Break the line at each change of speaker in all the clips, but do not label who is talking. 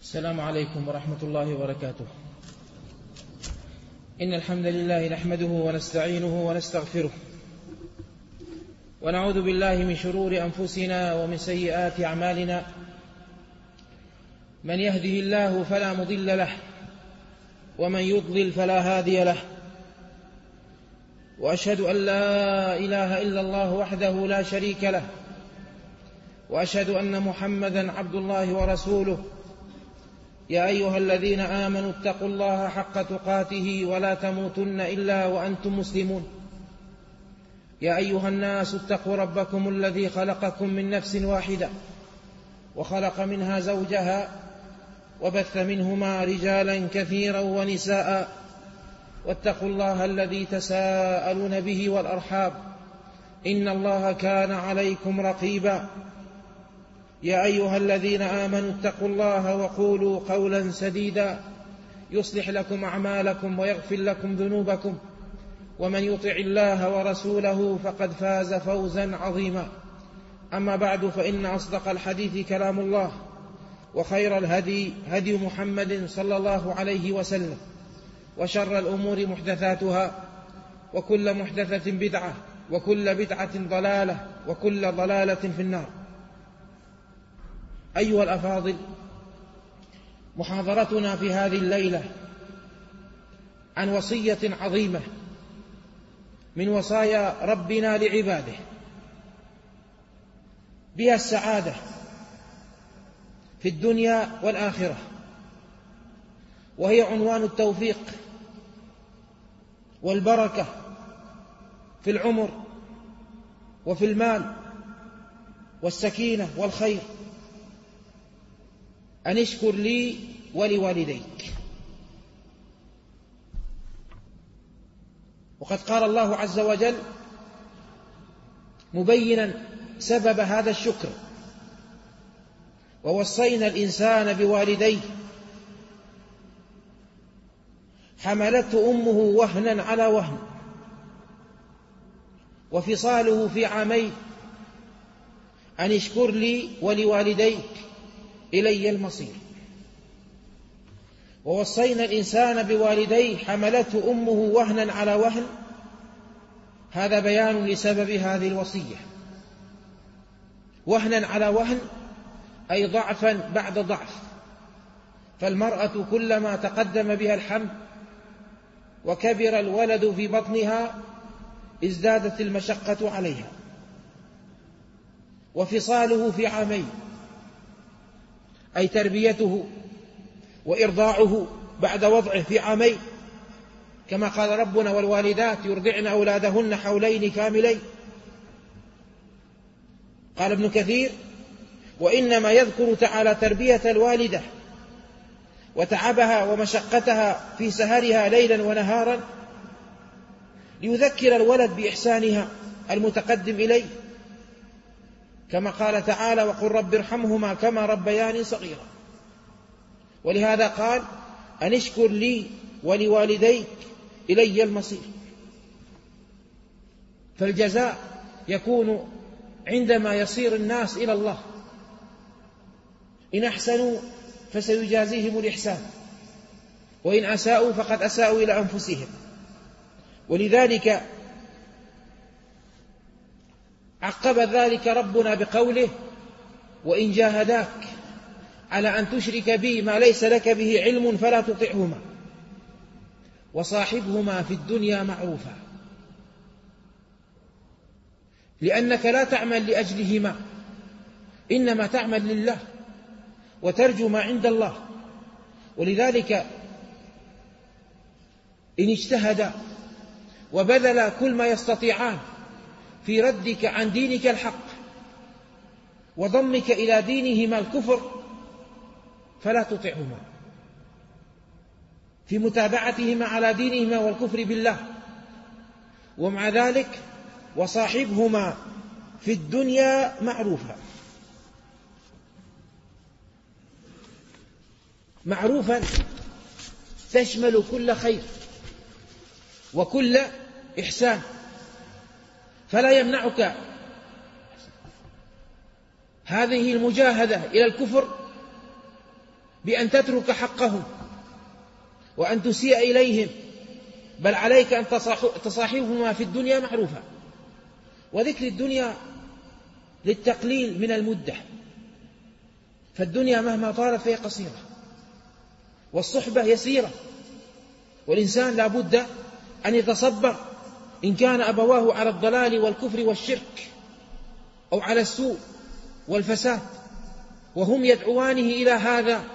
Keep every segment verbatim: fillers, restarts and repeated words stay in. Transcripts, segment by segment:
السلام عليكم ورحمة الله وبركاته. إن الحمد لله نحمده ونستعينه ونستغفره، ونعوذ بالله من شرور أنفسنا ومن سيئات أعمالنا. من يهده الله فلا مضل له، ومن يضلل فلا هادي له. وأشهد أن لا إله إلا الله وحده لا شريك له، وأشهد أن محمدا عبد الله ورسوله. يا أيها الذين آمنوا اتقوا الله حق تقاته ولا تموتن إلا وأنتم مسلمون. يا أيها الناس اتقوا ربكم الذي خلقكم من نفس واحدة، وخلق منها زوجها، وبث منهما رجالا كثيرا ونساء. واتقوا الله الذي تساءلون به والأرحام، إن الله كان عليكم رقيبا. يا أيها الذين آمنوا اتقوا الله وقولوا قولا سديدا يصلح لكم أعمالكم ويغفر لكم ذنوبكم، ومن يطع الله ورسوله فقد فاز فوزا عظيما. أما بعد، فإن أصدق الحديث كلام الله، وخير الهدي هدي محمد صلى الله عليه وسلم، وشر الأمور محدثاتها، وكل محدثة بدعة، وكل بدعة ضلالة، وكل ضلالة في النار. أيها الأفاضل، محاضرتنا في هذه الليلة عن وصية عظيمة من وصايا ربنا لعباده، بها السعادة في الدنيا والآخرة، وهي عنوان التوفيق والبركة في العمر وفي المال والسكينة والخير. أن اشكر لي ولوالديك. وقد قال الله عز وجل مبينا سبب هذا الشكر: ووصينا الإنسان بوالديه حملته أمه وهنا على وهن وفصاله في عامين أن اشكر لي ولوالديك إلي المصير. ووصينا الإنسان بوالديه حملته أمه وهنا على وهن، هذا بيان لسبب هذه الوصية. وهنا على وهن أي ضعفا بعد ضعف، فالمرأة كلما تقدم بها الحمل وكبر الولد في بطنها ازدادت المشقة عليها. وفصاله في عامين أي تربيته وإرضاعه بعد وضعه في عامين، كما قال ربنا: والوالدات يرضعن أولادهن حولين كاملين. قال ابن كثير: وإنما يذكر تعالى تربية الوالدة وتعبها ومشقتها في سهرها ليلا ونهارا ليذكر الولد بإحسانها المتقدم إليه، كما قال تعالى: وقل رب ارحمهما كما ربياني صغيرا. ولهذا قال: أن اشكر لي ولوالديك إلي المصير. فالجزاء يكون عندما يصير الناس إلى الله، إن أحسنوا فسيجازيهم الإحسان، وإن أساءوا فقد أساءوا إلى أنفسهم. ولذلك عقب ذلك ربنا بقوله: وإن جاهداك على أن تشرك بي ما ليس لك به علم فلا تطعهما وصاحبهما في الدنيا معروفا. لأنك لا تعمل لأجلهما، إنما تعمل لله وترجو ما عند الله. ولذلك إن اجتهدا وبذلا كل ما يستطيعان في ردك عن دينك الحق وضمك إلى دينهما الكفر فلا تطعهما، في متابعتهما على دينهما والكفر بالله. ومع ذلك وصاحبهما في الدنيا معروفا. معروفا تشمل كل خير وكل إحسان، فلا يمنعك هذه المجاهدة إلى الكفر بأن تترك حقهم وأن تسيء إليهم، بل عليك أن تصاحبهما في الدنيا معروفا. وذكر الدنيا للتقليل من المدة، فالدنيا مهما طالت فهي قصيرة، والصحبة يسيرة، والإنسان لا بد أن يتصبر إن كان أبواه على الضلال والكفر والشرك أو على السوء والفساد وهم يدعوانه إلى هذا،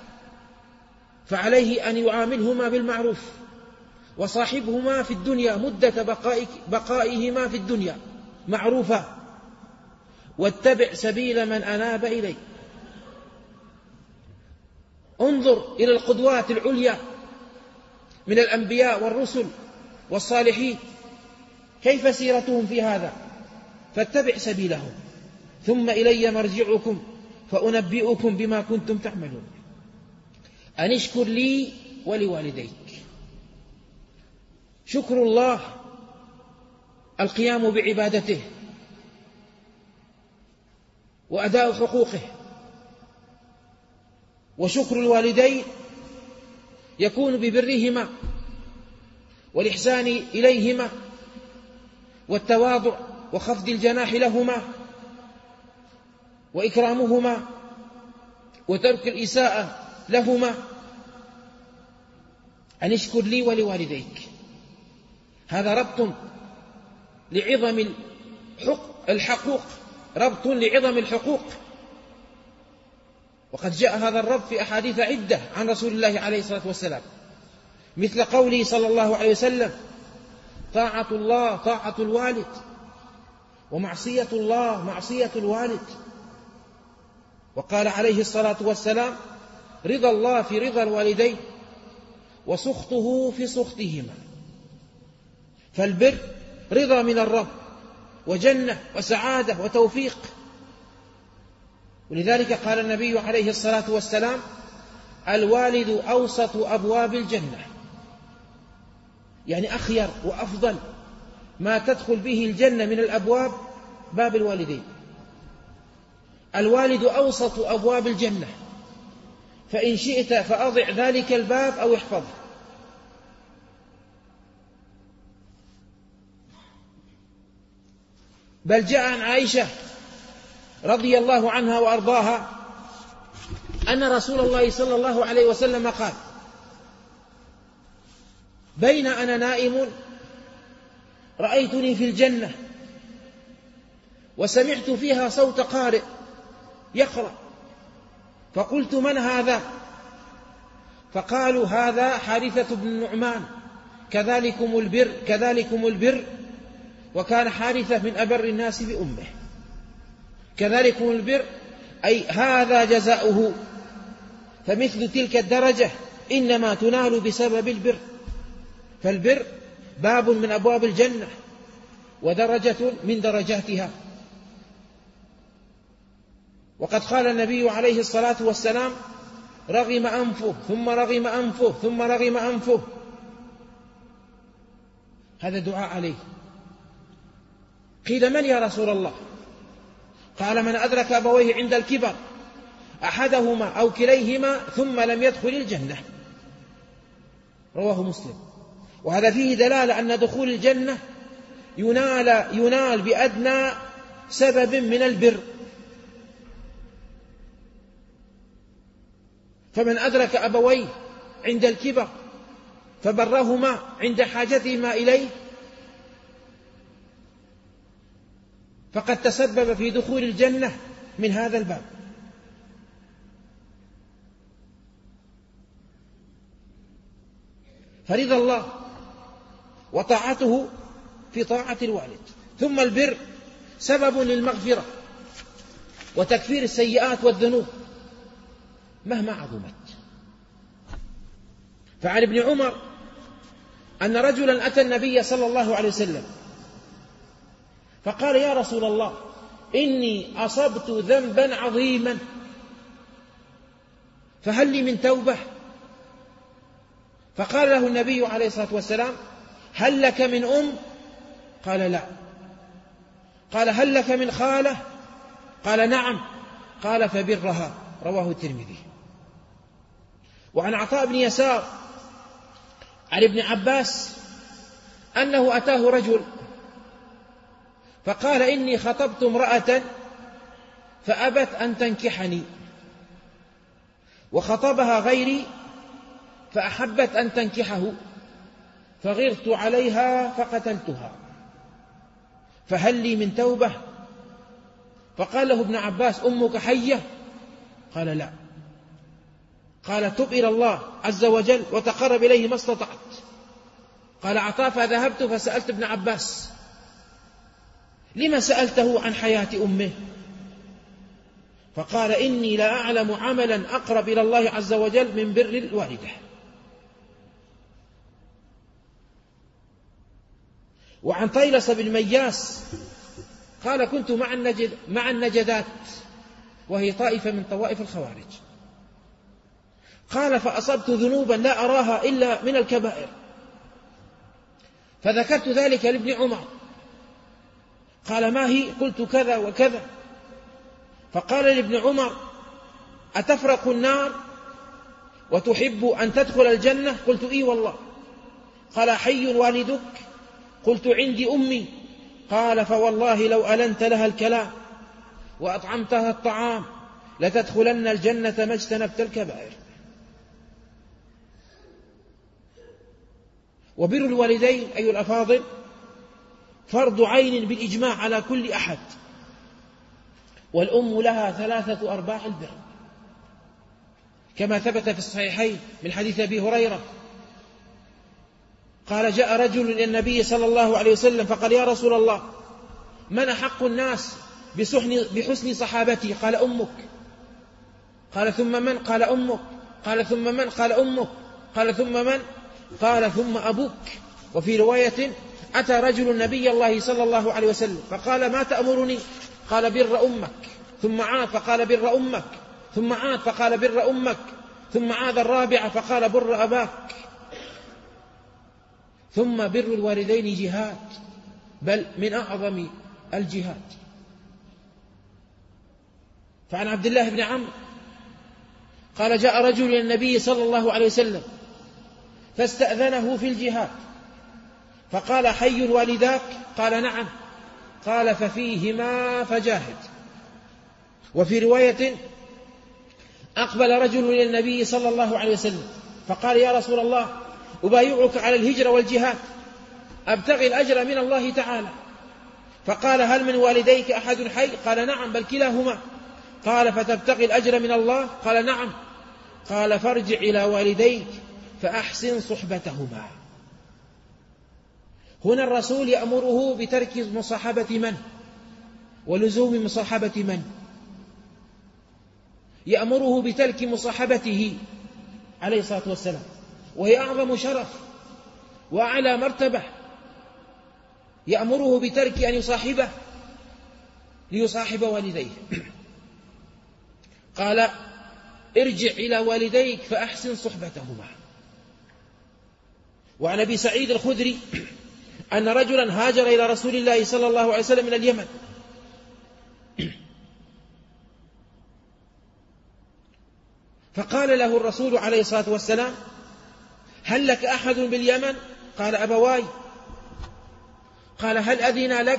فعليه أن يعاملهما بالمعروف وصاحبهما في الدنيا مدة بقائهما في الدنيا معروفا، واتبع سبيل من أناب إلي. انظر إلى القدوات العليا من الأنبياء والرسل والصالحين كيف سيرتهم في هذا، فاتبع سبيلهم ثم إلي مرجعكم فأنبئكم بما كنتم تعملون. أن اشكر لي ولوالديك. شكر الله القيام بعبادته وأداء حقوقه، وشكر الوالدين يكون ببرهما والإحسان إليهما والتواضع وخفض الجناح لهما وإكرامهما وترك الإساءة لهما. أن اشكر لي ولوالديك، هذا ربط لعظم الحقوق، ربط لعظم الحقوق. وقد جاء هذا الربط في أحاديث عدة عن رسول الله عليه الصلاة والسلام، مثل قوله صلى الله عليه وسلم: طاعة الله طاعة الوالد، ومعصية الله معصية الوالد. وقال عليه الصلاة والسلام: رضا الله في رضا الوالدين وسخطه في سخطهما. فالبر رضا من الرب وجنة وسعادة وتوفيق. ولذلك قال النبي عليه الصلاة والسلام: الوالد أوسط أبواب الجنة، يعني أخير وأفضل ما تدخل به الجنة من الأبواب باب الوالدين. الوالد أوسط أبواب الجنة، فإن شئت فأضع ذلك الباب أو احفظه. بل جاء عن عائشة رضي الله عنها وأرضاها أن رسول الله صلى الله عليه وسلم قال: بين أنا نائم رأيتني في الجنة وسمعت فيها صوت قارئ يقرأ، فقلت: من هذا؟ فقالوا: هذا حارثة بن النعمان، كذلكم البر كذلكم البر وكان حارثة من أبر الناس بأمه. كذلكم البر أي هذا جزاؤه، فمثل تلك الدرجة إنما تنال بسبب البر. فالبر باب من أبواب الجنة ودرجة من درجاتها. وقد قال النبي عليه الصلاة والسلام: رغم أنفه ثم رغم أنفه ثم رغم أنفه. هذا دعاء عليه. قيل: من يا رسول الله؟ قال: من أدرك أبويه عند الكبر أحدهما أو كليهما ثم لم يدخل الجنة. رواه مسلم. وهذا فيه دلالة أن دخول الجنة ينال, ينال بأدنى سبب من البر. فمن أدرك أبويه عند الكبر فبرهما عند حاجتهما إليه فقد تسبب في دخول الجنة من هذا الباب. فرضا الله وطاعته في طاعة الوالد. ثم البر سبب للمغفرة وتكفير السيئات والذنوب مهما عظمت. فعن ابن عمر أن رجلا أتى النبي صلى الله عليه وسلم فقال: يا رسول الله، إني أصبت ذنبا عظيما فهل لي من توبة؟ فقال له النبي عليه الصلاة والسلام: هل لك من أم؟ قال: لا. قال: هل لك من خالة؟ قال: نعم. قال: فبرها. رواه الترمذي. وعن عطاء بن يسار عن ابن عباس أنه أتاه رجل فقال إني خطبت امرأة فأبت أن تنكحني، وخطبها غيري فأحبت أن تنكحه، فغرت عليها فقتلتها، فهل لي من توبة؟ فقال له ابن عباس أمك حية؟ قال لا. قال تب إلى الله عز وجل وتقرب إليه ما استطعت. قال عطاء فذهبت فسألت ابن عباس لما سألته عن حياة أمه؟ فقال إني لا أعلم عملا أقرب إلى الله عز وجل من بر الوالدة. وعن طيلس بن مياس قال كنت مع النجد مع النجدات وهي طائفة من طوائف الخوارج، قال فأصبت ذنوبا لا أراها إلا من الكبائر، فذكرت ذلك لابن عمر، قال ما هي؟ قلت كذا وكذا، فقال لابن عمر أتفرق النار وتحب أن تدخل الجنة؟ قلت إي والله. قال حي والدك؟ قلت عندي أمي. قال فوالله لو ألنت لها الكلام وأطعمتها الطعام لتدخلن الجنة ما اجتنبت الكبائر. وبر الوالدين أي الأفاضل فرض عين بالإجماع على كل أحد، والأم لها ثلاثة أرباع البر، كما ثبت في الصحيحين من حديث أبي هريرة قال جاء رجل إلى النبي صلى الله عليه وسلم فقال يا رسول الله من أحق الناس بحسن صحابتي؟ قال أمك. قال ثم من؟ قال أمك. قال ثم من؟ قال أمك. قال ثم من؟ قال ثم أبوك. وفي رواية أتى رجل النبي الله صلى الله عليه وسلم فقال ما تأمرني؟ قال بر أمك. ثم عاد فقال بر أمك. ثم عاد فقال بر أمك. ثم عاد الرابعة فقال بر أباك. ثم بر الوالدين جهاد، بل من أعظم الجهاد. فعن عبد الله بن عمرو قال جاء رجل إلى النبي صلى الله عليه وسلم فاستأذنه في الجهاد فقال حي والداك؟ قال نعم. قال ففيهما فجاهد. وفي رواية أقبل رجل إلى النبي صلى الله عليه وسلم فقال يا رسول الله أبايعك على الهجرة والجهاد أبتغي الأجر من الله تعالى. فقال هل من والديك أحد حي؟ قال نعم بل كلاهما. قال فتبتغي الأجر من الله؟ قال نعم. قال فارجع إلى والديك فأحسن صحبتهما. هنا الرسول يأمره بترك مصاحبة من ولزوم مصاحبة من؟ يأمره بترك مصاحبته عليه الصلاة والسلام، وهي أعظم شرف وأعلى مرتبة. يأمره بترك أن يصاحبه ليصاحب والديه. قال ارجع إلى والديك فأحسن صحبتهما. وعن أبي سعيد الخدري أن رجلا هاجر إلى رسول الله صلى الله عليه وسلم من اليمن فقال له الرسول عليه الصلاة والسلام هل لك أحد باليمن؟ قال أبواي. قال هل أذن لك؟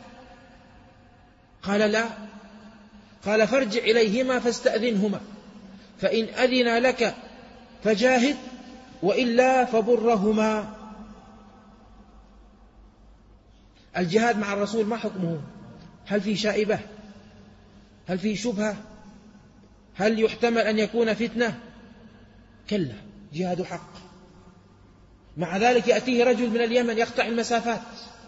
قال لا. قال فارجع إليهما فاستأذنهما فإن أذن لك فجاهد وإلا فبرهما. الجهاد مع الرسول ما حكمه؟ هل في شائبة؟ هل في شبهة؟ هل يحتمل أن يكون فتنة؟ كلا، جهاد حق. مع ذلك يأتيه رجل من اليمن يقطع المسافات،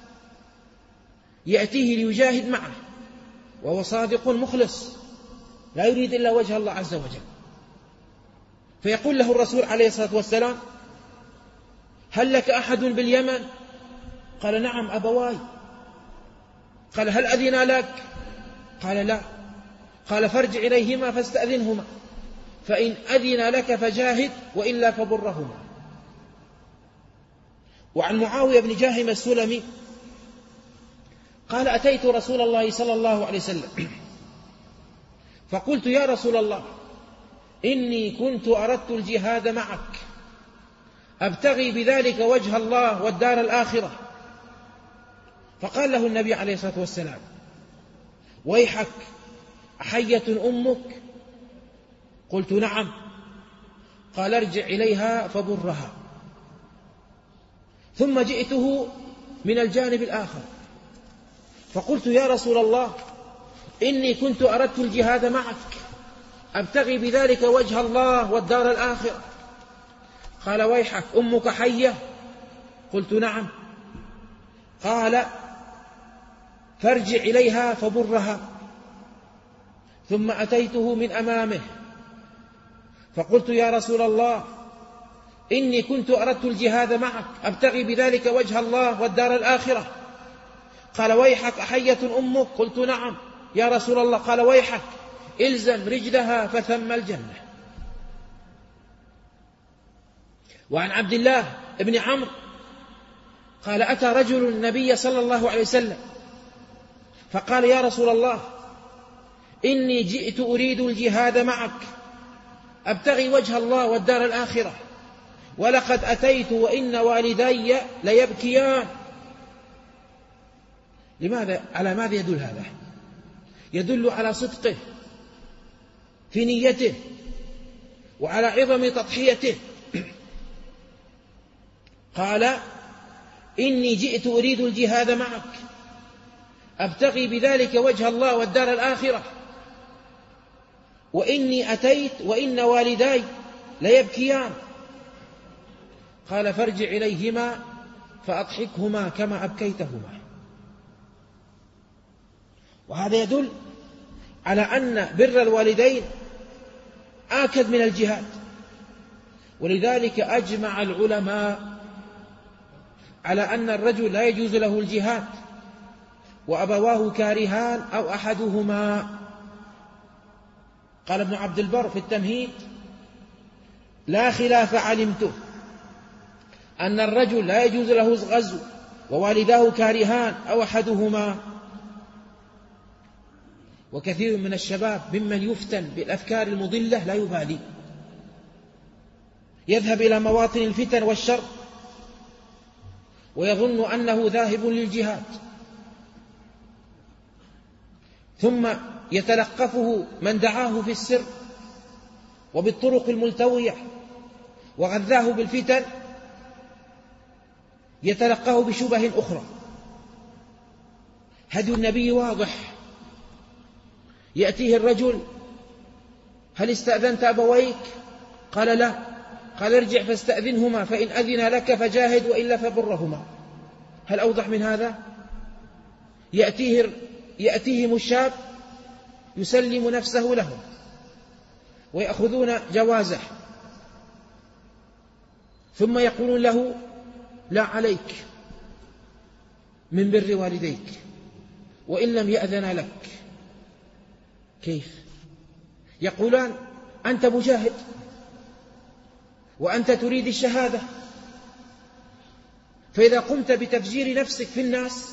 يأتيه ليجاهد معه وهو صادق مخلص لا يريد إلا وجه الله عز وجل، فيقول له الرسول عليه الصلاة والسلام هل لك أحد باليمن؟ قال نعم أبواي. قال هل أذن لك؟ قال لا. قال فارجع إليهما فاستأذنهما فإن أذن لك فجاهد وإلا فبرهما. وعن معاوية بن جاهم السلمي قال أتيت رسول الله صلى الله عليه وسلم فقلت يا رسول الله إني كنت أردت الجهاد معك أبتغي بذلك وجه الله والدار الآخرة. فقال له النبي عليه الصلاة والسلام: ويحك، أحية أمك؟ قلت: نعم. قال: ارجع إليها فبرها. ثم جئته من الجانب الآخر فقلت: يا رسول الله، إني كنت أردت الجهاد معك أبتغي بذلك وجه الله والدار الآخرة. قال: ويحك، أمك حية؟ قلت: نعم. قال: فارجع إليها فبرها. ثم أتيته من أمامه فقلت: يا رسول الله، إني كنت أردت الجهاد معك أبتغي بذلك وجه الله والدار الآخرة. قال: ويحك، أحية أمك؟ قلت: نعم يا رسول الله. قال: ويحك، إلزم رجلها فثم الجنة. وعن عبد الله بن عمرو قال: أتى رجل النبي صلى الله عليه وسلم فقال: يا رسول الله، إني جئت أريد الجهاد معك أبتغي وجه الله والدار الآخرة، ولقد أتيت وإن والدي ليبكيان. لماذا؟ على ماذا يدل هذا؟ يدل على صدقه في نيته وعلى عظم تضحيته. قال: إني جئت أريد الجهاد معك أبتغي بذلك وجه الله والدار الآخرة، وإني أتيت وإن والداي ليبكيان. قال: فارجع إليهما فأضحكهما كما أبكيتهما. وهذا يدل على أن بر الوالدين آكد من الجهاد. ولذلك أجمع العلماء على أن الرجل لا يجوز له الجهاد وأبواه كارهان أو أحدهما. قال ابن عبد البر في التمهيد: لا خلاف علمته أن الرجل لا يجوز له الغزو ووالداه كارهان أو أحدهما. وكثير من الشباب ممن يفتن بالأفكار المضلة لا يبالي، يذهب إلى مواطن الفتن والشر ويظن أنه ذاهب للجهاد، ثم يتلقفه من دعاه في السر وبالطرق الملتوية وغذاه بالفتن، يتلقاه بشبه أخرى. هدي النبي واضح. يأتيه الرجل: هل استأذنت أبويك؟ قال: لا. قال: ارجع فاستأذنهما، فإن أذن لك فجاهد وإلا فبرهما. هل أوضح من هذا؟ يأتيه يأتيهم الشاب يسلم نفسه لهم ويأخذون جوازه، ثم يقولون له: لا عليك من بر والديك وإن لم يأذن لك. كيف؟ يقولان: أنت مجاهد وأنت تريد الشهادة، فإذا قمت بتفجير نفسك في الناس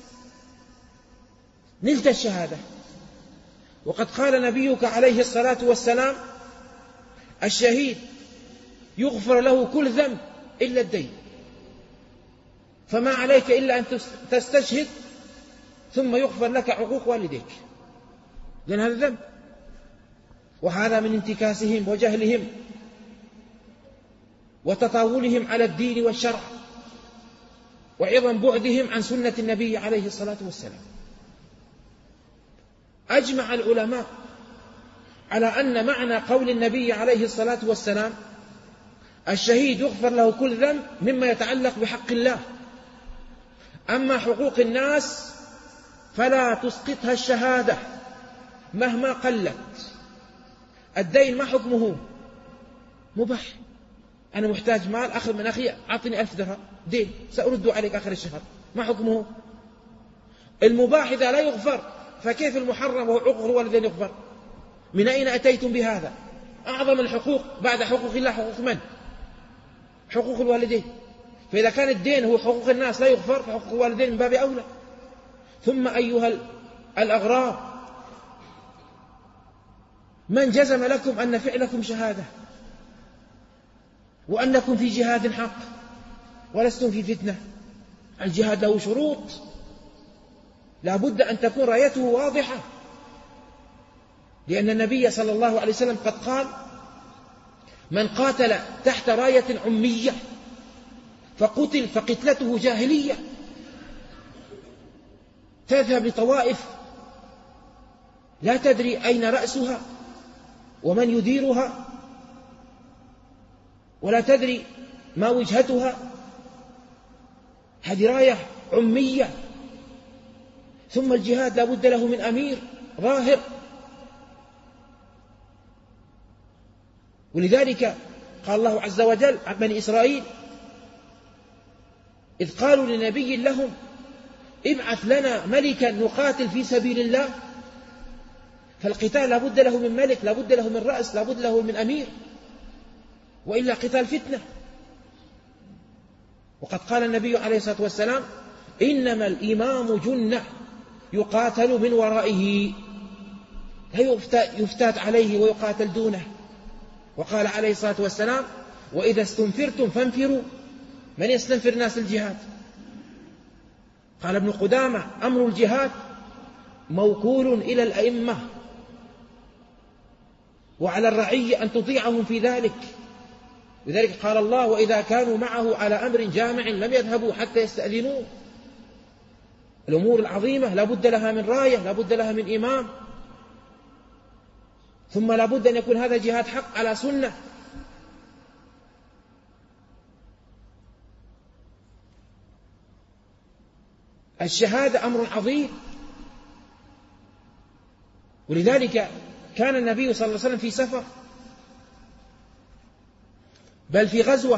نلت الشهادة. وقد قال نبيك عليه الصلاة والسلام: الشهيد يغفر له كل ذنب إلا الدين، فما عليك إلا أن تستشهد ثم يغفر لك عقوق والديك، لأن هذا ذنب. وهذا من انتكاسهم وجهلهم وتطاولهم على الدين والشرع وعظم بعدهم عن سنة النبي عليه الصلاة والسلام. أجمع العلماء على أن معنى قول النبي عليه الصلاة والسلام: الشهيد يغفر له كل ذنب، مما يتعلق بحق الله. أما حقوق الناس فلا تسقطها الشهادة مهما قلت. الدين ما حكمه؟ مباح. أنا محتاج مال، أخذ من أخي أعطني ألف درهم دين سأرد عليك آخر الشهر، ما حكمه؟ المباح إذا لا يغفر فكيف المحرم وحقوق الوالدين يغفر؟ من أين أتيتم بهذا؟ أعظم الحقوق بعد حقوق الله حقوق من؟ حقوق الوالدين. فإذا كان الدين هو حقوق الناس لا يغفر، فحقوق الوالدين من باب أولى. ثم أيها الأغراب، من جزم لكم أن فعلكم شهادة وأنكم في جهاد حق ولستم في فتنة؟ الجهاد له شروط، لا بد أن تكون رايته واضحة، لأن النبي صلى الله عليه وسلم قد قال: من قاتل تحت راية عمية فقتل فقتلته جاهلية، تذهب لطوائف لا تدري أين رأسها ومن يديرها، ولا تدري ما وجهتها، هذه راية عمية. ثم الجهاد لا بد له من أمير ظاهر، ولذلك قال الله عز وجل عن بني إسرائيل إذ قالوا لنبي لهم ابعث لنا ملكا نقاتل في سبيل الله. فالقتال لا بد له من ملك، لا بد له من رأس، لا بد له من أمير، وإلا قتال فتنة. وقد قال النبي عليه الصلاة والسلام: إنما الإمام جنة يقاتل من ورائه، لا يفتات عليه ويقاتل دونه. وقال عليه الصلاة والسلام: وإذا استنفرتم فانفروا. من يستنفر ناس الجهاد؟ قال ابن قدامة: أمر الجهاد موكول إلى الأئمة، وعلى الرعية أن تطيعهم في ذلك. لذلك قال الله: وإذا كانوا معه على أمر جامع لم يذهبوا حتى يستأذنوه. الأمور العظيمة لا بد لها من راية، لا بد لها من إمام، ثم لا بد أن يكون هذا جهاد حق على سنة. الشهادة أمر عظيم، ولذلك كان النبي صلى الله عليه وسلم في سفر، بل في غزوة،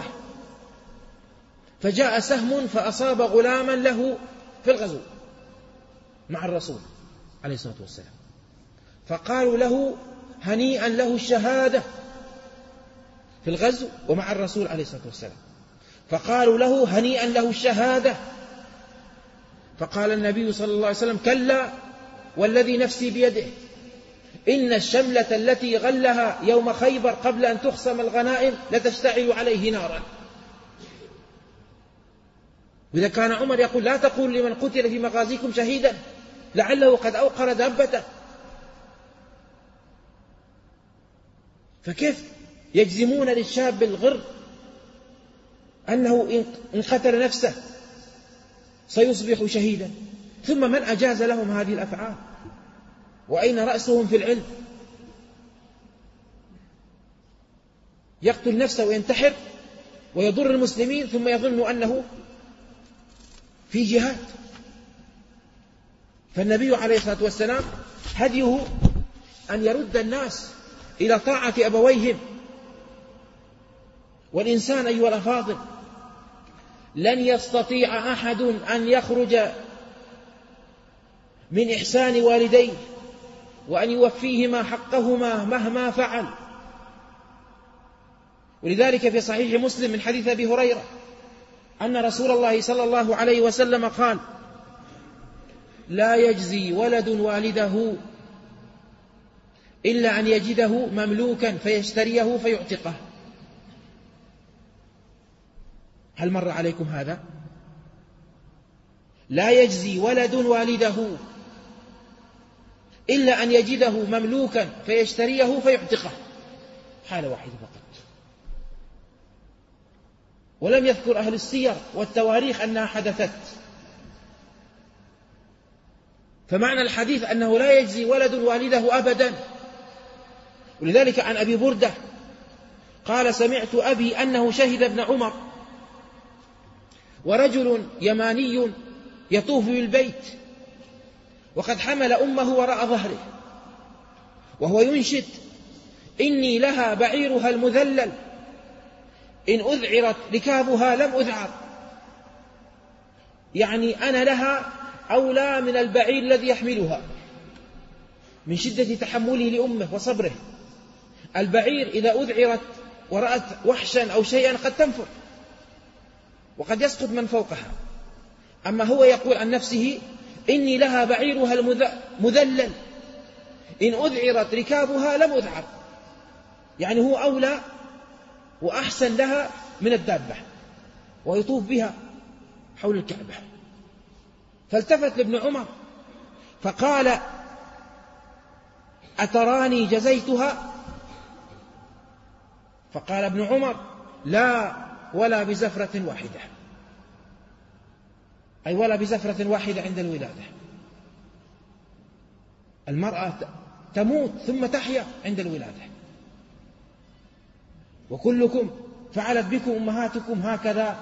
فجاء سهم فأصاب غلاما له في الغزو مع الرسول عليه الصلاة والسلام، فقالوا له هنيئا له الشهادة في الغزو ومع الرسول عليه الصلاة والسلام، فقالوا له هنيئا له الشهادة. فقال النبي صلى الله عليه وسلم: كلا والذي نفسي بيده إن الشملة التي غلها يوم خيبر قبل أن تخصم الغنائم لتشتعل عليه نارا. وإذا كان عمر يقول: لا تقول لمن قتل في مغازيكم شهيدا لعله قد أوقر دابته، فكيف يجزمون للشاب الغر أنه إن قتل نفسه سيصبح شهيدا؟ ثم من أجاز لهم هذه الأفعال؟ وأين رأسهم في العلم؟ يقتل نفسه وينتحر ويضر المسلمين ثم يظن أنه في جهاد. فالنبي عليه الصلاة والسلام هديه أن يرد الناس إلى طاعة أبويهم. والإنسان أيها الأفاضل لن يستطيع أحد أن يخرج من إحسان والديه وأن يوفيهما حقهما مهما فعل. ولذلك في صحيح مسلم من حديث أبي هريرة أن رسول الله صلى الله عليه وسلم قال: لا يجزي ولد والده إلا أن يجده مملوكا فيشتريه فيعتقه. هل مر عليكم هذا؟ لا يجزي ولد والده إلا أن يجده مملوكا فيشتريه فيعتقه، حالة واحدة فقط. ولم يذكر أهل السير والتواريخ أنها حدثت. فمعنى الحديث أنه لا يجزي ولد والده أبدا. ولذلك عن أبي بردة قال: سمعت أبي أنه شهد ابن عمر ورجل يماني يطوف بالبيت وقد حمل أمه وراء ظهره وهو ينشد: إني لها بعيرها المذلل إن أذعرت ركابها لم أذعر. يعني أنا لها أولى من البعير الذي يحملها من شدة تحمله لأمه وصبره. البعير إذا أذعرت ورأت وحشا أو شيئا قد تنفر وقد يسقط من فوقها. أما هو يقول عن نفسه: إني لها بعيرها المذلل إن أذعرت ركابها لم أذعر، يعني هو أولى وأحسن لها من الدابة، ويطوف بها حول الكعبة. فالتفت لابن عمر فقال: أتراني جزيتها؟ فقال ابن عمر: لا، ولا بزفرة واحدة، أي ولا بزفرة واحدة عند الولادة. المرأة تموت ثم تحيا عند الولادة، وكلكم فعلت بكم أمهاتكم هكذا،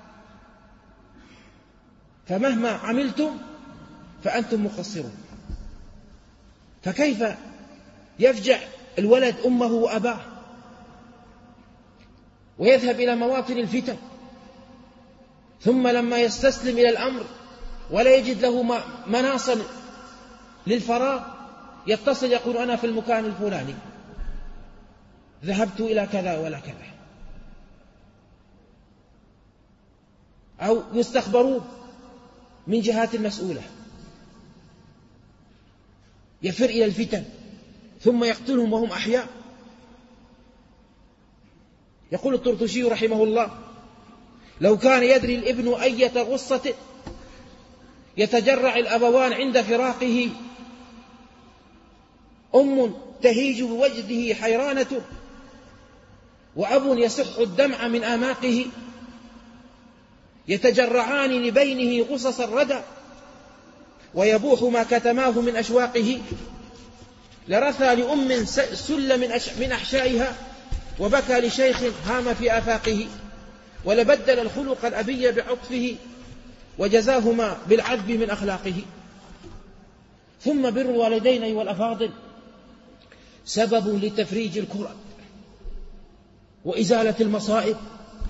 فمهما عملتم فأنتم مقصرون. فكيف يفجع الولد أمه وأباه ويذهب إلى مواطن الفتن، ثم لما يستسلم إلى الأمر ولا يجد له مناصا للفراغ يتصل يقول: أنا في المكان الفلاني، ذهبت إلى كذا ولا كذا. أو يستخبرون من جهات المسؤولة، يفر إلى الفتن ثم يقتلهم وهم أحياء. يقول الطرطشي رحمه الله: لو كان يدري الابن أية غصة يتجرع الأبوان عند فراقه، أم تهيج بوجده حيرانة، وأب يسح الدمع من آماقه، يتجرعان لبينه غصص الردى، ويبوح ما كتماه من أشواقه، لرثى لأم سل من أحشائها، وبكى لشيخ هام في آفاقه، ولبدل الخلق الأبي بعطفه، وجزاهما بالعذب من أخلاقه. ثم بر الوالدين والأفاضل سبب لتفريج الكرب وإزالة المصائب،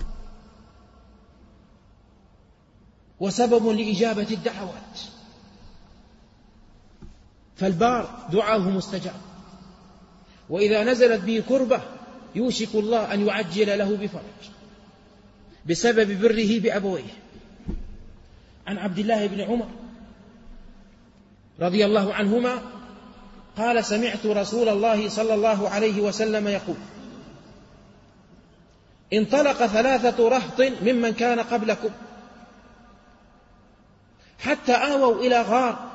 وسبب لإجابة الدعوات، فالبار دعاه مستجاب، وإذا نزلت به كربة يوشك الله أن يعجل له بفرج بسبب بره بأبويه. عن عبد الله بن عمر رضي الله عنهما قال: سمعت رسول الله صلى الله عليه وسلم يقول: انطلق ثلاثة رهط ممن كان قبلكم حتى آووا إلى غار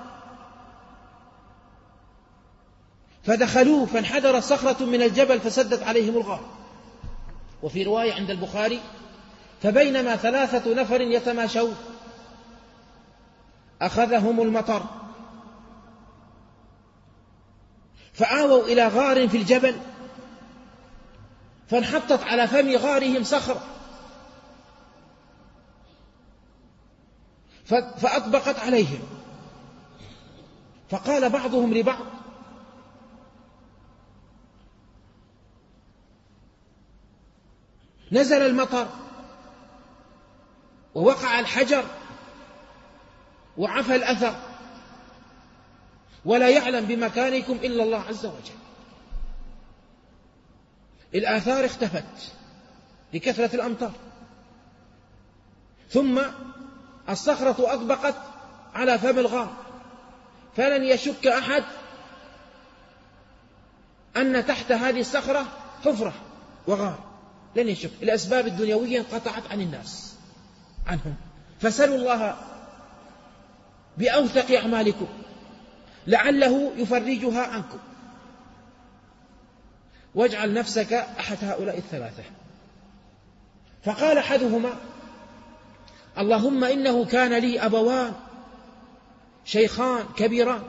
فدخلوه، فانحدر صخرة من الجبل فسدت عليهم الغار. وفي رواية عند البخاري: فبينما ثلاثة نفر يتماشون أخذهم المطر، فآووا إلى غار في الجبل، فانحطت على فم غارهم صخرة فأطبقت عليهم، فقال بعضهم لبعض: نزل المطر ووقع الحجر وعفى الأثر، ولا يعلم بمكانكم إلا الله عز وجل. الآثار اختفت لكثرة الأمطار، ثم الصخرة أطبقت على فم الغار، فلن يشك أحد أن تحت هذه الصخرة حفرة وغار، لن يشك. الأسباب الدنيوية انقطعت عن الناس عنهم، فسلوا الله بأوثق أعمالكم لعله يفرجها عنكم، واجعل نفسك أحد هؤلاء الثلاثة. فقال أحدهما: اللهم إنه كان لي أبوان شيخان كبيران،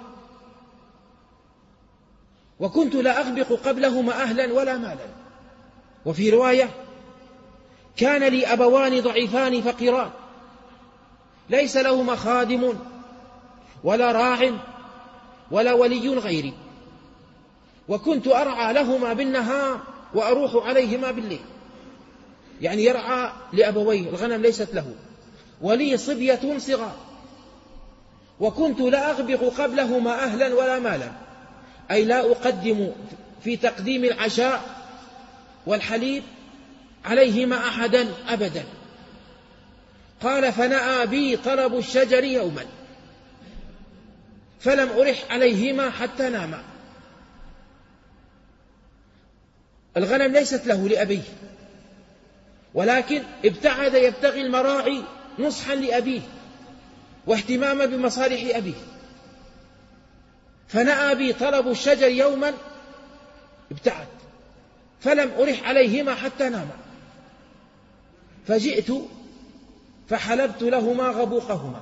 وكنت لا أغبق قبلهما أهلا ولا مالا. وفي رواية: كان لي أبوان ضعيفان فقيران، ليس لهما خادم ولا راع ولا ولي غيري، وكنت أرعى لهما بالنهار وأروح عليهما بالليل. يعني يرعى لأبويه، الغنم ليست له، ولي صبية صغار، وكنت لا أغبق قبلهما أهلا ولا مالا، أي لا أقدم في تقديم العشاء والحليب عليهما أحدا أبدا. قال: فنأى بي طلب الشجر يوما فلم أرح عليهما حتى ناما، الغنم ليست له لأبيه، ولكن ابتعد يبتغي المراعي نصحا لأبيه واهتماما بمصالح أبيه، فنأى بي طلب الشجر يوما ابتعد، فلم أرح عليهما حتى ناما، فجئت فحلبت لهما غبوقهما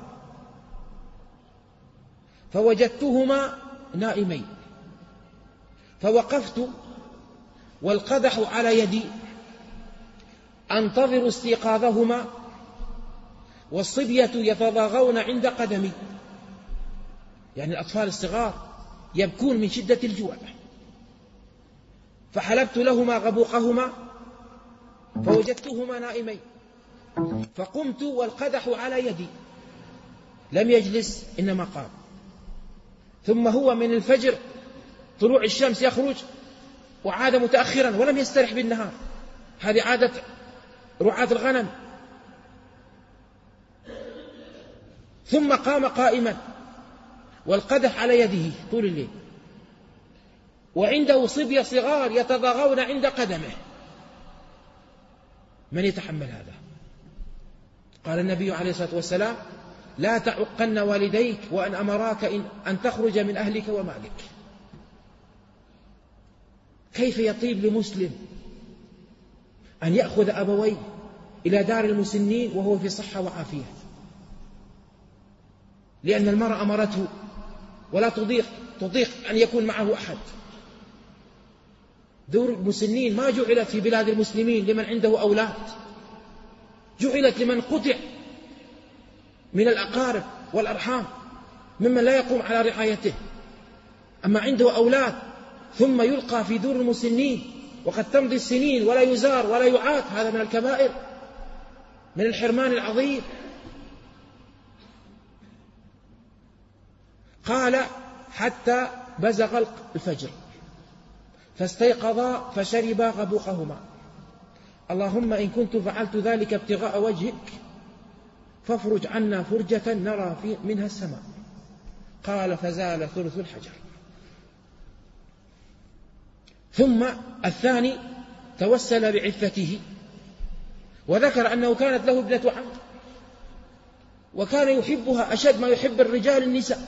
فوجدتهما نائمين، فوقفت والقدح على يدي أنتظر استيقاظهما، والصبية يتضاغون عند قدمي، يعني الأطفال الصغار يبكون من شدة الجوع. فحلبت لهما غبوقهما فوجدتهما نائمين، فقمت والقدح على يدي، لم يجلس إنما قام. ثم هو من الفجر طلوع الشمس يخرج وعاد متأخرا ولم يسترح بالنهار، هذه عادة رعاة الغنم. ثم قام قائما والقدح على يده طول الليل، وعنده صبية صغار يتضاغون عند قدمه، من يتحمل هذا؟ قال النبي عليه الصلاة والسلام: لا تعقن والديك وأن أمراك إن أن تخرج من أهلك ومالك. كيف يطيب لمسلم أن يأخذ أبويه إلى دار المسنين وهو في صحة وعافية، لأن المرأة أمرته ولا تضيق تضيق أن يكون معه أحد. دور المسنين ما جعلت في بلاد المسلمين لمن عنده أولاد، جعلت لمن قطع من الأقارب والأرحام ممن لا يقوم على رعايته. أما عنده أولاد ثم يلقى في دور المسنين وقد تمضي السنين ولا يزار ولا يعاد، هذا من الكبائر، من الحرمان العظيم. قال: حتى بزغ الفجر فاستيقظا فشربا غبوقهما. اللهم إن كنت فعلت ذلك ابتغاء وجهك فافرج عنا فرجة نرى في منها السماء. قال: فزال ثلث الحجر. ثم الثاني توسل بعفته وذكر أنه كانت له ابنة عم وكان يحبها أشد ما يحب الرجال النساء،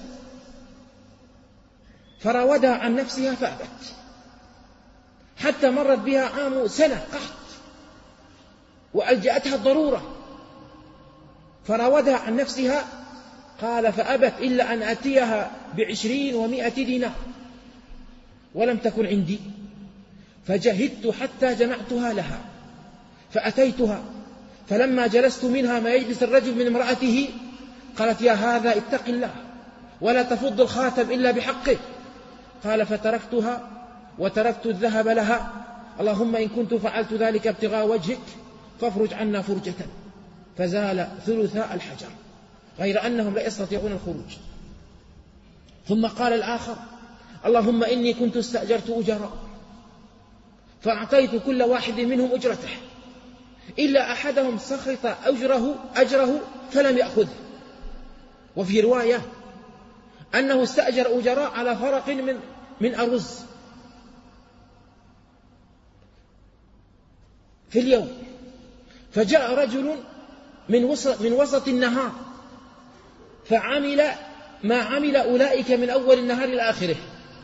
فراودها عن نفسها فأبت، حتى مرت بها عام سنة قحط وألجأتها الضرورة، فراودها عن نفسها. قال: فأبت إلا أن أتيها بعشرين ومائة دينار، ولم تكن عندي، فجهدت حتى جمعتها لها، فأتيتها، فلما جلست منها ما يجلس الرجل من امرأته قالت: يا هذا اتق الله ولا تفض الخاتم إلا بحقه. قال: فتركتها وتركت الذهب لها. اللهم إن كنت فعلت ذلك ابتغاء وجهك فافرج عنا فرجة. فزال ثلثاء الحجر، غير أنهم لا يستطيعون الخروج. ثم قال الآخر: اللهم إني كنت استأجرت أجراء فأعطيت كل واحد منهم أجرته، إلا أحدهم سخط أجره, أجره فلم يأخذه. وفي رواية أنه استأجر أجراء على فرق من, من أرز في اليوم، فجاء رجل من وسط, من وسط النهار فعمل ما عمل أولئك من أول النهار إلى آخره،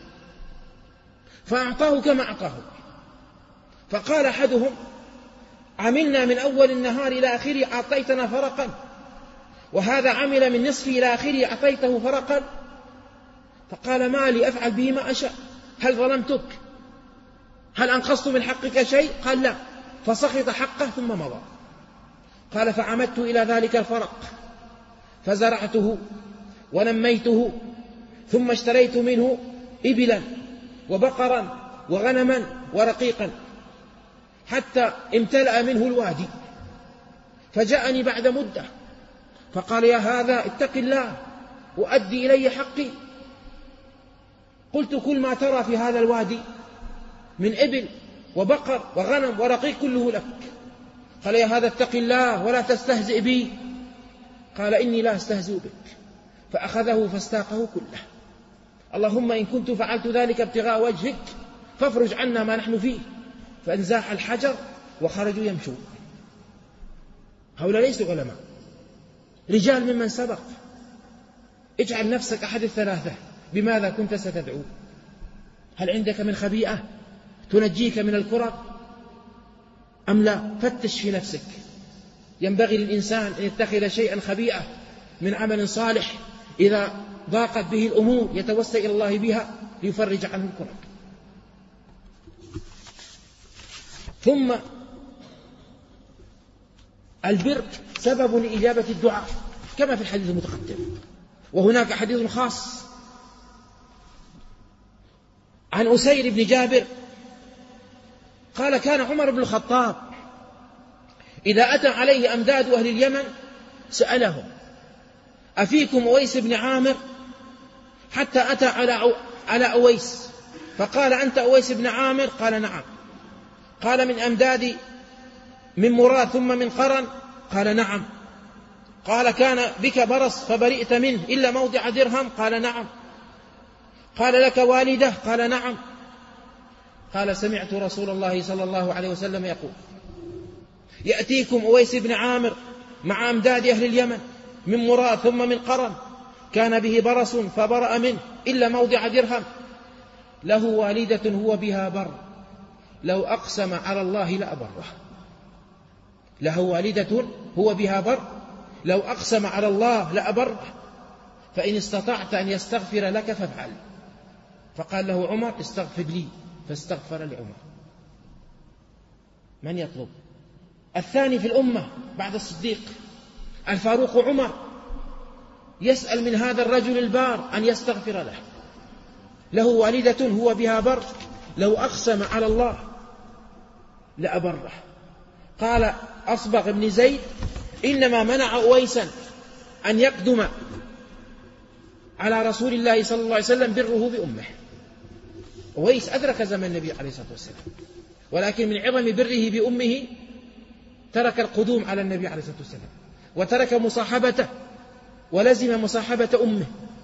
فأعطاه كما أعطاه. فقال أحدهم: عملنا من أول النهار إلى آخره أعطيتنا فرقا، وهذا عمل من نصفه إلى آخره أعطيته فرقا. فقال: ما لي أفعل به ما أشاء، هل ظلمتك؟ هل أنقصت من حقك شيء؟ قال: لا. فسخط حقه ثم مضى. قال: فعمدت إلى ذلك الفرق فزرعته ونميته، ثم اشتريت منه إبلا وبقرا وغنما ورقيقا حتى امتلأ منه الوادي. فجاءني بعد مدة فقال: يا هذا اتق الله وأدي إلي حقي. قلت: كل ما ترى في هذا الوادي من إبل وبقر وغنم ورقيق كله لك. قال: يا هذا اتق الله ولا تستهزئ بي. قال: إني لا أستهزئ بك. فأخذه فاستاقه كله. اللهم إن كنت فعلت ذلك ابتغاء وجهك فافرج عنا ما نحن فيه. فانزاح الحجر وخرجوا يمشون. هؤلاء ليسوا علماء، رجال ممن سبق. اجعل نفسك أحد الثلاثة، بماذا كنت ستدعو؟ هل عندك من خبيئة تنجيك من الكرب أم لا؟ فتش في نفسك. ينبغي للإنسان أن يتخذ شيئا خبيئة من عمل صالح إذا ضاقت به الأمور يتوسل إلى الله بها ليفرج عنه الكرب. ثم البر سبب لإجابة الدعاء كما في الحديث المتقدم. وهناك حديث خاص عن أسير بن جابر قال: كان عمر بن الخطاب إذا أتى عليه أمداد أهل اليمن سألهم: أفيكم أويس بن عامر؟ حتى أتى على على أويس فقال: أنت أويس بن عامر؟ قال: نعم. قال: من أمداد من مراد ثم من قرن؟ قال: نعم. قال: كان بك برص فبرئت منه إلا موضع درهم؟ قال: نعم. قال: لك والدة؟ قال: نعم. قال: سمعت رسول الله صلى الله عليه وسلم يقول: يأتيكم أويس بن عامر مع أمداد أهل اليمن من مراد ثم من قرن، كان به برص فبرأ منه إلا موضع درهم، له والدة هو بها بر، لو أقسم على الله لأبره. له والدة هو بها بر، لو أقسم على الله لأبره، فإن استطعت أن يستغفر لك فافعل. فقال له عمر: استغفر لي، فاستغفر لعمر. من يطلب؟ الثاني في الأمة بعد الصديق الفاروق عمر يسأل من هذا الرجل البار أن يستغفر له. له والدة هو بها بر، لو أقسم على الله لأبره. قال أصبغ بن زيد: إنما منع أويسا أن يقدم على رسول الله صلى الله عليه وسلم بره بأمه. أويس أدرك زمن النبي عليه الصلاة والسلام، ولكن من عظم بره بأمه ترك القدوم على النبي عليه الصلاة والسلام، وترك مصاحبته ولزم مصاحبة أمه.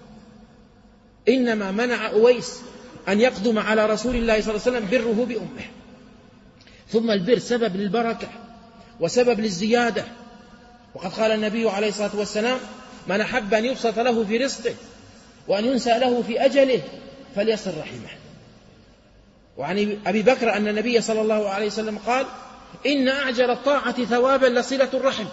إنما منع أويس أن يقدم على رسول الله صلى الله عليه وسلم بره بأمه. ثم البر سبب للبركة وسبب للزيادة، وقد قال النبي عليه الصلاة والسلام: من أحب أن يبسط له في رزقه وأن ينسى له في أجله فليصل رحمه. وعن أبي بكر أن النبي صلى الله عليه وسلم قال: إن أعجل الطاعة ثوابا لصلة الرحم،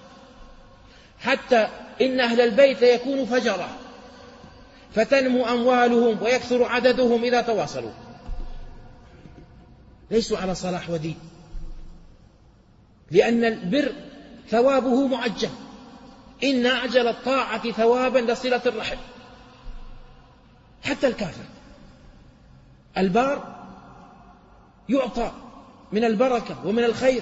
حتى إن أهل البيت يكون فجرا فتنمو أموالهم ويكثر عددهم إذا تواصلوا. ليسوا على صلاح ودين، لأن البر ثوابه معجل. إن أعجل الطاعة ثوابا لصلة الرحم. حتى الكافر البار يعطى من البركة ومن الخير،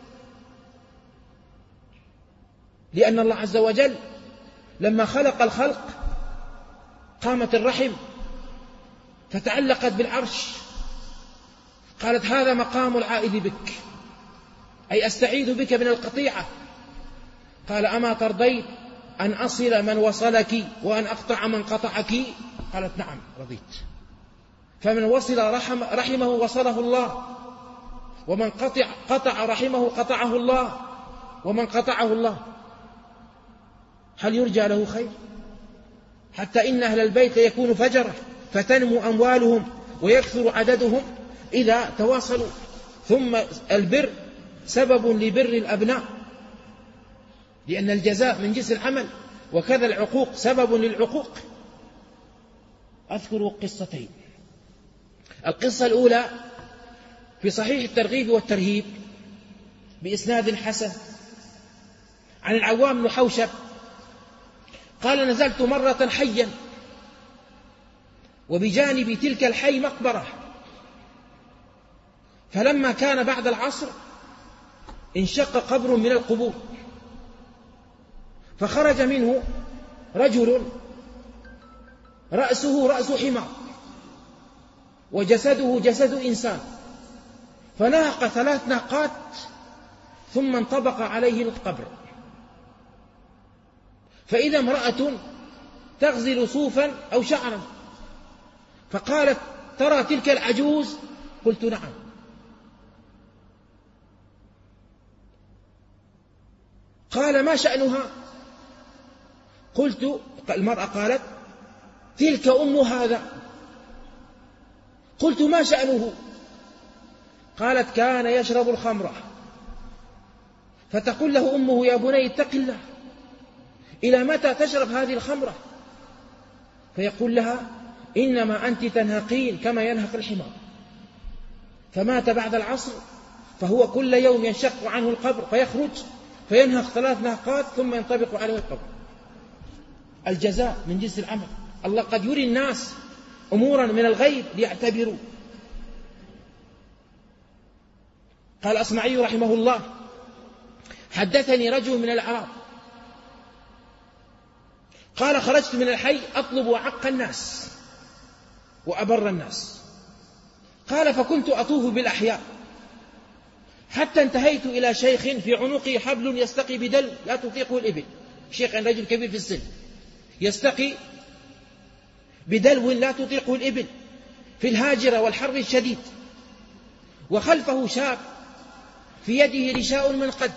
لأن الله عز وجل لما خلق الخلق قامت الرحم فتعلقت بالعرش، قالت: هذا مقام العائد بك، أي أستعيذ بك من القطيعة. قال: أما ترضين أن أصل من وصلك وأن أقطع من قطعك؟ قالت: نعم رضيت. فمن وصل رحم رحمه وصله الله، ومن قطع, قطع رحمه قطعه الله، ومن قطعه الله. هل يرجى له خير؟ حتى إن أهل البيت يكون فجرة فتنمو أموالهم ويكثر عددهم إذا تواصلوا. ثم البر سبب لبر الأبناء، لأن الجزاء من جنس العمل، وكذا العقوق سبب للعقوق. أذكر قصتين. القصة الأولى في صحيح الترغيب والترهيب بإسناد حسن عن العوام بن حوشب قال: نزلت مرة حيا، وبجانب تلك الحي مقبرة، فلما كان بعد العصر انشق قبر من القبور، فخرج منه رجل رأسه رأس حمار وجسده جسد إنسان، فناق ثلاث ناقات ثم انطبق عليه القبر، فإذا امرأة تغزل صوفا أو شعرا، فقالت: ترى تلك العجوز؟ قلت: نعم. قال: ما شأنها؟ قلت، المرأة قالت: تلك أم هذا. قلت: ما شأنه؟ قالت: كان يشرب الخمر. فتقول له أمه: يا بني اتق الله، إلى متى تشرب هذه الخمرة؟ فيقول لها: إنما أنت تنهقين كما ينهق الحمار. فمات بعد العصر، فهو كل يوم ينشق عنه القبر فيخرج فينهق ثلاث نهقات ثم ينطبق عليه القبر. الجزاء من جنس العمل. الله قد يري الناس أمورا من الغيب ليعتبروا. قال الأصمعي رحمه الله: حدثني رجل من الأعراب قال: خرجت من الحي أطلب أعق الناس وأبر الناس. قال: فكنت أطوف بالأحياء حتى انتهيت إلى شيخ في عنقه حبل يستقي بدلو لا تطيقه الإبل. شيخ رجل كبير في السن يستقي بدلو لا تطيقه الإبل في الهاجرة والحر الشديد، وخلفه شاب في يده رشاء من قد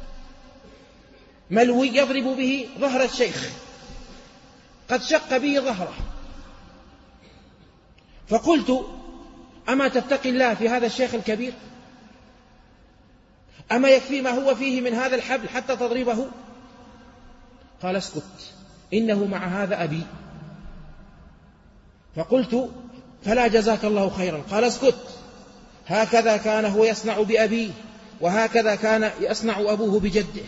ملوي يضرب به ظهر الشيخ، قد شق به ظهره. فقلت: أما تتقي الله في هذا الشيخ الكبير؟ أما يكفي ما هو فيه من هذا الحبل حتى تضربه؟ قال: اسكت، إنه مع هذا أبي. فقلت: فلا جزاك الله خيرا. قال: اسكت، هكذا كان هو يصنع بأبيه، وهكذا كان يصنع أبوه بجده.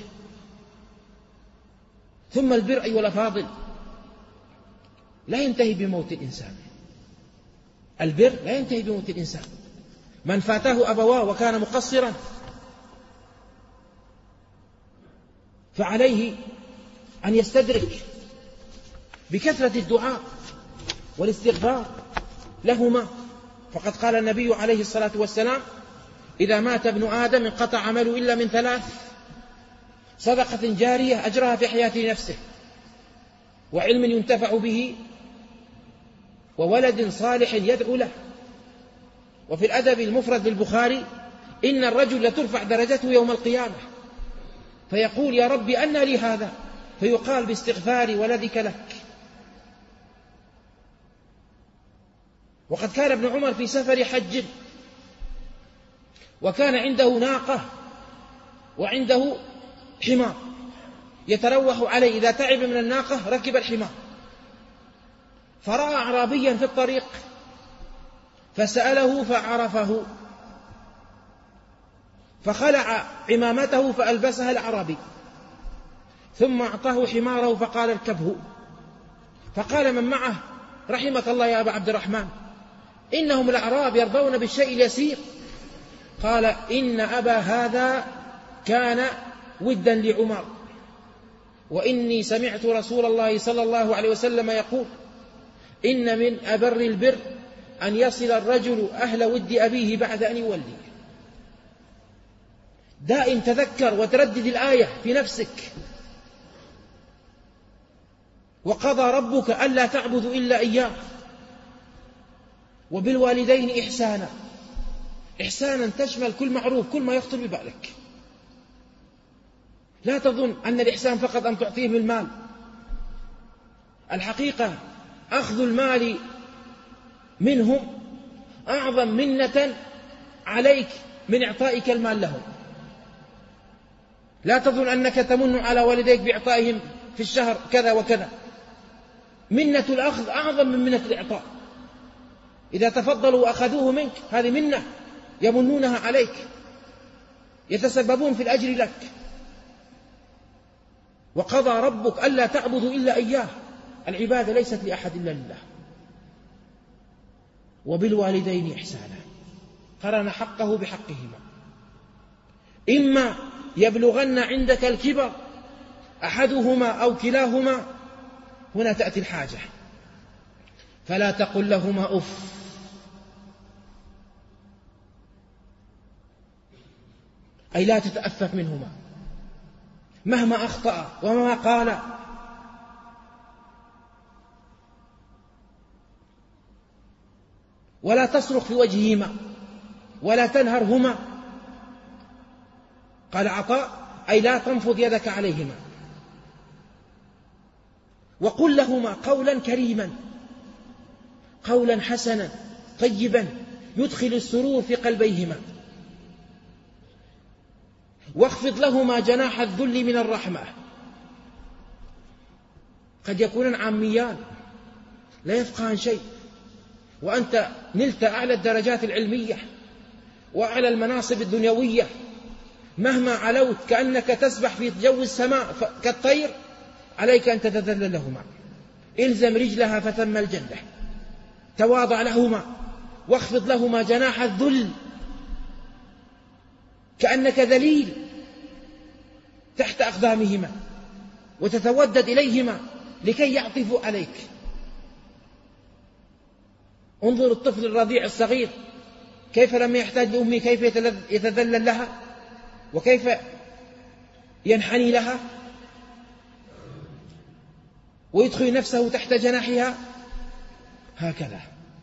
ثم البر أيها الأفاضل لا ينتهي بموت الإنسان. البر لا ينتهي بموت الإنسان. من فاته أبواه وكان مقصرا فعليه أن يستدرك بكثرة الدعاء والاستغفار لهما. فقد قال النبي عليه الصلاة والسلام: إذا مات ابن آدم انقطع عمله إلا من ثلاث: صدقة جارية أجرها في حياة نفسه، وعلم ينتفع به، وولد صالح يدعو له. وفي الأدب المفرد للبخاري: إن الرجل لترفع درجته يوم القيامة فيقول: يا رب أنى لي هذا؟ فيقال: باستغفار ولدك لك. وقد كان ابن عمر في سفر حج، وكان عنده ناقة وعنده حمار يتروح عليه، إذا تعب من الناقة ركب الحمار، فرأى أعرابيا في الطريق فسأله فعرفه، فخلع عمامته فألبسها الأعرابي، ثم أعطاه حماره فقال: اركبه. فقال من معه: رحمك الله يا أبا عبد الرحمن، إنهم الأعراب يرضون بالشيء اليسير. قال: إن أبا هذا كان ودا لعمر، وإني سمعت رسول الله صلى الله عليه وسلم يقول: إن من أبر البر أن يصل الرجل أهل ود أبيه بعد أن يولي. دائم تذكر وتردد الآية في نفسك: وقضى ربك ألا تعبدوا إلا إياه وبالوالدين إحسانا. إحسانا تشمل كل معروف، كل ما يخطر ببالك. لا تظن أن الإحسان فقط أن تعطيهم المال. الحقيقة أخذ المال منهم أعظم منة عليك من إعطائك المال لهم. لا تظن أنك تمن على والديك بإعطائهم في الشهر كذا وكذا. منة الأخذ أعظم من منة الإعطاء. إذا تفضلوا وأخذوه منك هذه منة يمنونها عليك، يتسببون في الأجر لك. وقضى ربك ألا تعبدوا إلا إياه، العبادة ليست لأحد إلا لله. وبالوالدين إحسانا، قرن حقه بحقهما. إما يبلغن عندك الكبر أحدهما أو كلاهما، هنا تأتي الحاجة، فلا تقل لهما أف، أي لا تتأفف منهما مهما أخطأ وما قال. ولا تصرخ في وجههما ولا تنهرهما. قال عطاء: أي لا تنفض يدك عليهما، وقل لهما قولا كريما، قولا حسنا طيبا يدخل السرور في قلبيهما، واخفض لهما جناح الذل من الرحمة. قد يكونان عاميان لا يفقهان شيء، وأنت نلت أعلى الدرجات العلمية وأعلى المناصب الدنيوية، مهما علوت كأنك تسبح في جو السماء كالطير، عليك أن تتذلل لهما. إلزم رجلها فثم الجنة، تواضع لهما واخفض لهما جناح الذل، كأنك ذليل تحت أقدامهما، وتتودد إليهما لكي يعطفوا عليك. انظر الطفل الرضيع الصغير كيف لما يحتاج لأمه كيف يتذلل لها، وكيف ينحني لها ويدخل نفسه تحت جناحها، هكذا.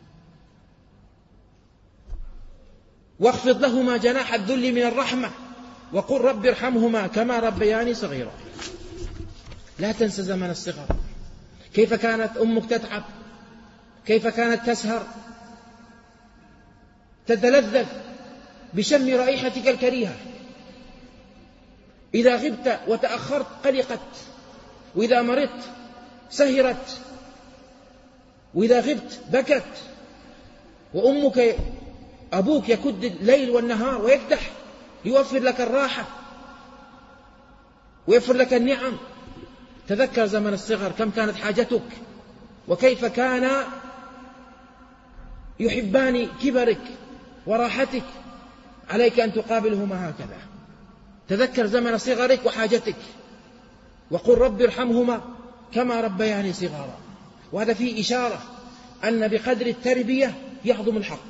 واخفض لهما جناح الذل من الرحمة، وقل رب ارحمهما كما ربياني صغيرا. لا تنسى زمن الصغر، كيف كانت أمك تتعب، كيف كانت تسهر تتلذذ بشم رائحتك الكريهة، إذا غبت وتأخرت قلقت، وإذا مرضت سهرت، وإذا غبت بكت. وأمك أبوك يكد الليل والنهار ويكدح ليوفر لك الراحة ويوفر لك النعم. تذكر زمن الصغر كم كانت حاجتك، وكيف كان يحبان كبرك وراحتك، عليك أن تقابلهما هكذا. تذكر زمن صغرك وحاجتك، وقل رب ارحمهما كما ربياني صغارا. وهذا فيه إشارة أن بقدر التربية يعظم الحق،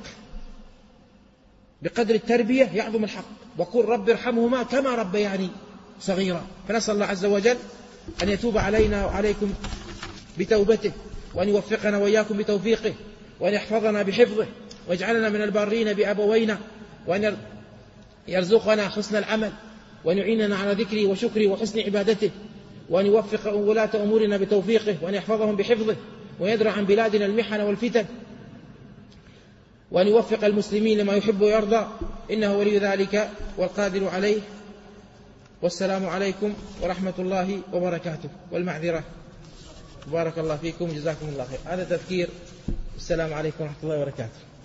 بقدر التربية يعظم الحق. وقل رب ارحمهما كما ربياني صغيرا. فنسأل الله عز وجل أن يتوب علينا وعليكم بتوبته، وأن يوفقنا وإياكم بتوفيقه، وأن يحفظنا بحفظه، ويجعلنا من البارين بأبوينا، وأن يرزقنا حسن العمل، وأن يعيننا على ذكره وشكره وحسن عبادته، وأن يوفق ولاة أمورنا بتوفيقه، وأن يحفظهم بحفظه، ويدرع عن بلادنا المحن والفتن، وأن يوفق المسلمين لما يحب ويرضى، إنه ولي ذلك والقادر عليه. والسلام عليكم ورحمة الله وبركاته، والمعذرة. بارك الله فيكم، جزاكم الله خير. هذا تذكير. السلام عليكم ورحمة الله وبركاته.